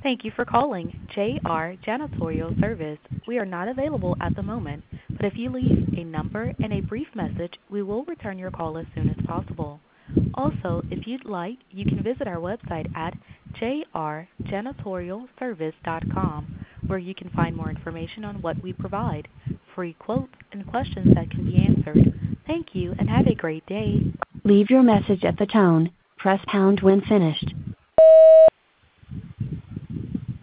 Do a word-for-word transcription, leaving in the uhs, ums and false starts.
Thank you for calling J R Janitorial Service. We are not available at the moment, but if you leave a number and a brief message, we will return your call as soon as possible. Also, if you'd like, you can visit our website at j r janitorial service dot com, where you can find more information on what we provide, free quotes, and questions that can be answered. Thank you and have a great day. Leave your message at the tone. Press pound when finished.